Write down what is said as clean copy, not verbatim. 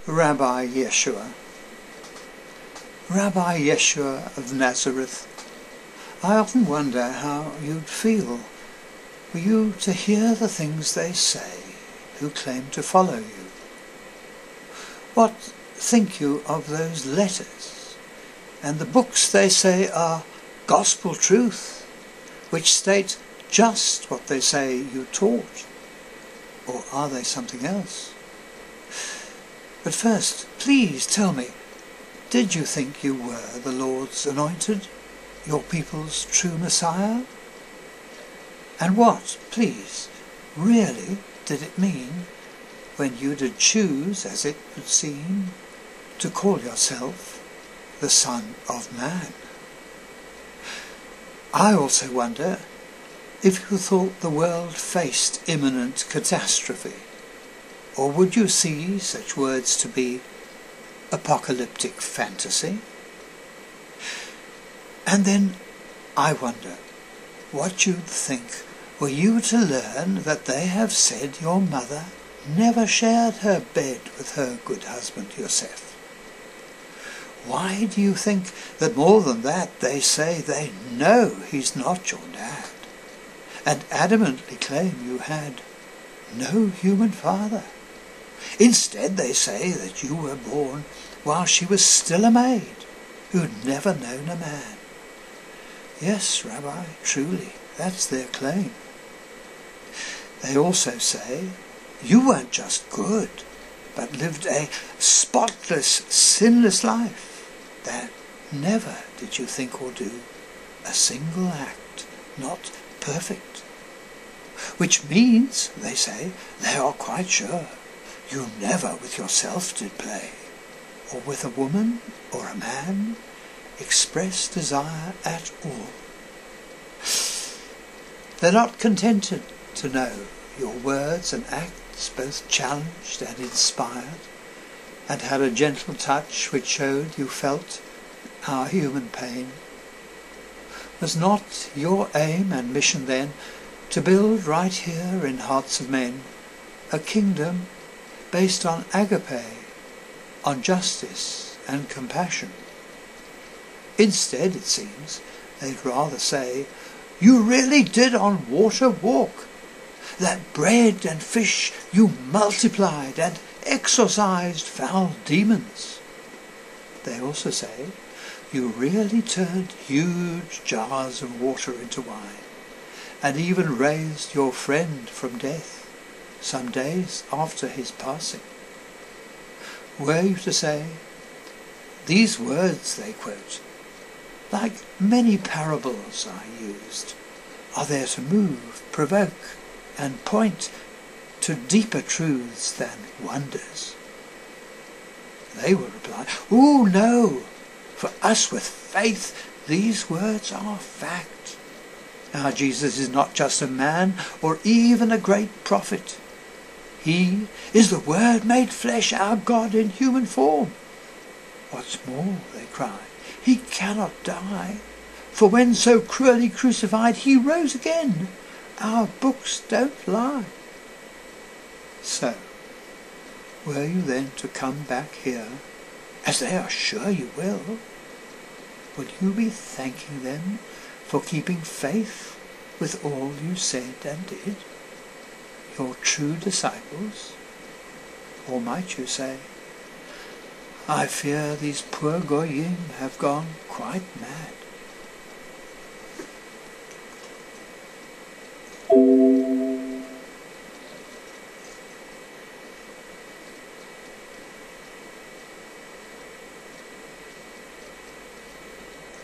Rabbi Yeshua. Rabbi Yeshua of Nazareth, I often wonder how you'd feel were you to hear the things they say who claim to follow you. What think you of those letters and the books they say are gospel truth, which state just what they say you taught? Or are they something else? But first, please tell me, did you think you were the Lord's anointed, your people's true Messiah? And what, please, really did it mean when you did choose, as it would seem, to call yourself the Son of Man? I also wonder if you thought the world faced imminent catastrophe, or would you see such words to be apocalyptic fantasy? And then I wonder what you'd think were you to learn that they have said your mother never shared her bed with her good husband Yosef. Why do you think that more than that they say they know he's not your dad, and adamantly claim you had no human father? Instead they say that you were born while she was still a maid, who'd never known a man. Yes, Rabbi, truly, that's their claim. They also say you weren't just good, but lived a spotless, sinless life, that never did you think or do a single act not perfect. Which means, they say, they are quite sure you never with yourself did play, or with a woman or a man express desire at all. They're not contented to know your words and acts both challenged and inspired, and had a gentle touch which showed you felt our human pain. Was not your aim and mission then to build right here in hearts of men a kingdom based on agape, on justice and compassion? Instead, it seems, they'd rather say, you really did on water walk, that bread and fish you multiplied and exorcised foul demons. They also say, you really turned huge jars of water into wine, and even raised your friend from death some days after his passing. Were you to say, these words they quote, like many parables I used, are there to move, provoke, and point to deeper truths than wonders? They will reply, oh no, for us with faith these words are fact. Our Jesus is not just a man or even a great prophet. He is the Word made flesh, our God in human form. What's more, they cry, he cannot die, for when so cruelly crucified he rose again. Our books don't lie. So, were you then to come back here, as they are sure you will you be thanking them for keeping faith with all you said and did? Your true disciples? Or might you say, I fear these poor goyim have gone quite mad?